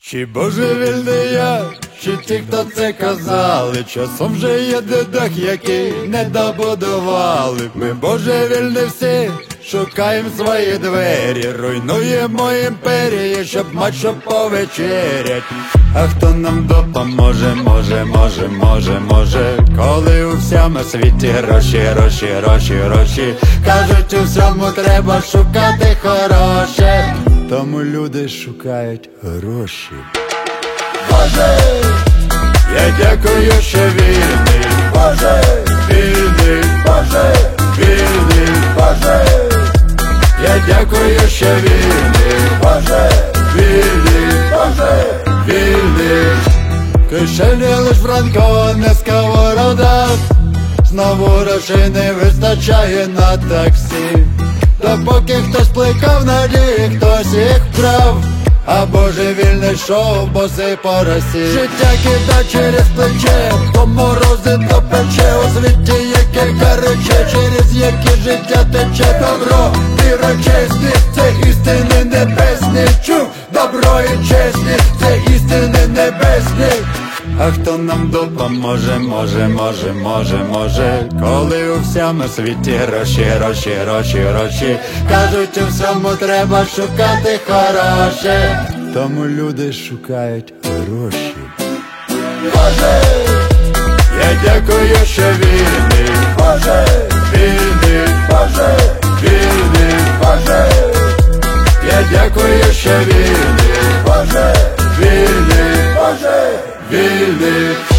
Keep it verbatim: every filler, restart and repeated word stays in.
Чи божевільний я, чи ті, хто це казали, часом вже є дедах, які не добудували. Ми божевільні всі, шукаємо свої двері, руйнуємо імперії, щоб мать що повечерять. А хто нам допоможе, може, може, може, може, коли у всьому світі гроші, гроші, гроші, гроші. Кажуть, у всьому треба шукати хороше, тому люди шукають гроші. Боже, я дякую, що вільний, Боже, вільний, Боже, вільний, Боже. Я дякую, що вільний, Боже, вільний, Боже, вільний. Кишені лиш франко, не сковорода, знову грошей не вистачає на таксі. Допоки хтось плекав надії, хтось їх вкрав, а божевільне шоу боси по Росії. Життя кида через плече, то морози, то пече. У світі яке гаряче, через яке життя тече. Добро, віра, чесність, це істини небесні. Чув, добро і чесність, це істини небесні. А хто нам допоможе, може, може, може, може, коли у всьому світі гроші, гроші, гроші, гроші. Кажуть, у всьому треба шукати хороше, тому люди шукають гроші. Боже, я дякую, що вільний, Боже, вільний, Боже, вільний, Боже. Я дякую, що вільний, Боже, вільний, Боже, вільний.